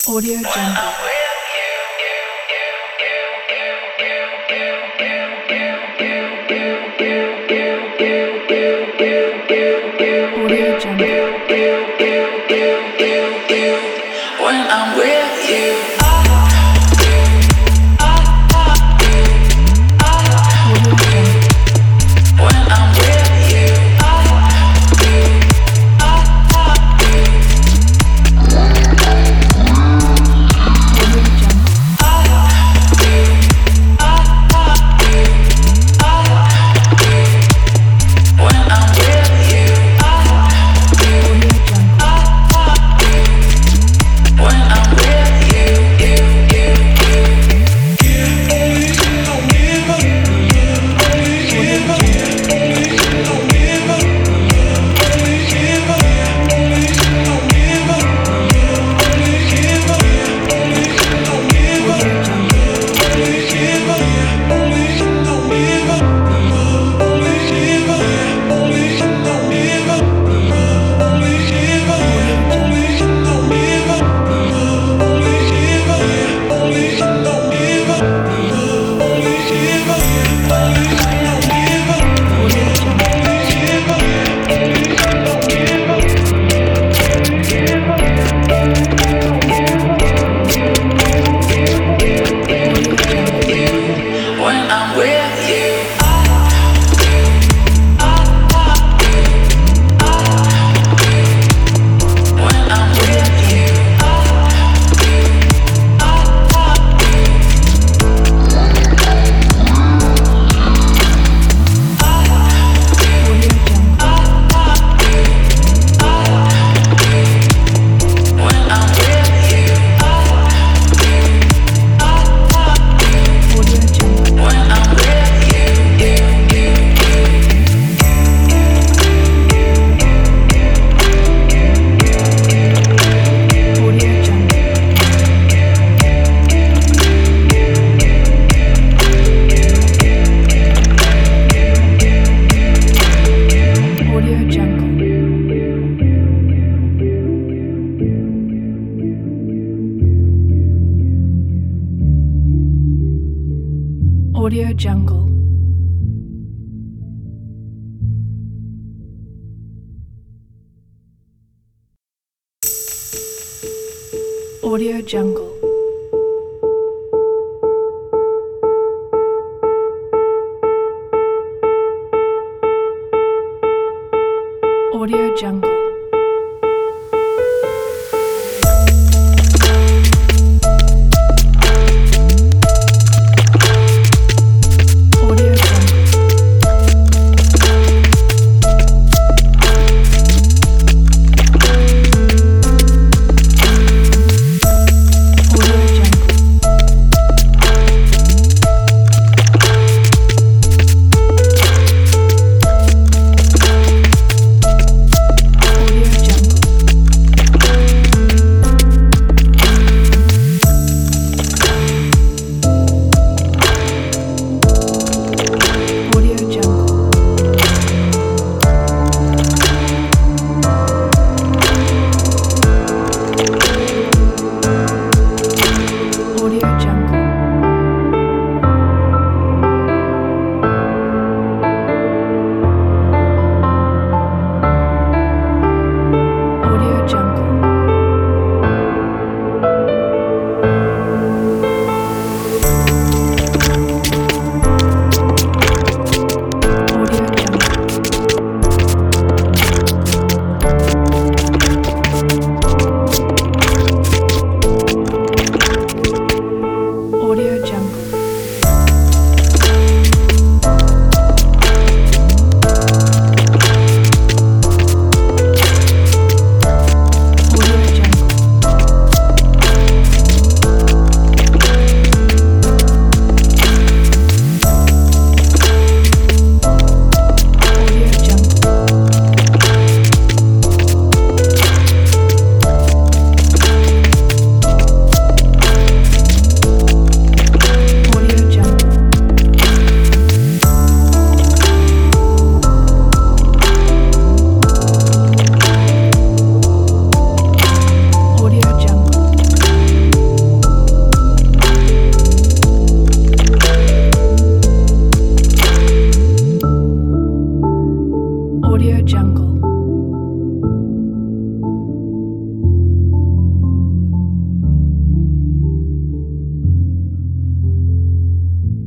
Audio Jungle. Audio Jungle. When I'm with you. Audio Jungle. When I'm with you. Audio Jungle. When I'm with you. Audio Jungle. When I'm with you. Audio Jungle. Audio Jungle. Audio Jungle. Audio Jungle. When I'm with you. When I'm with you. Audio Jungle. When I'm with you. Audio Jungle. When I'm with you. Audio Jungle. Audio Jungle. Audio Jungle. Audio Jungle. Audio Jungle. Audio Jungle. Audio Jungle.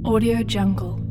Audio Jungle.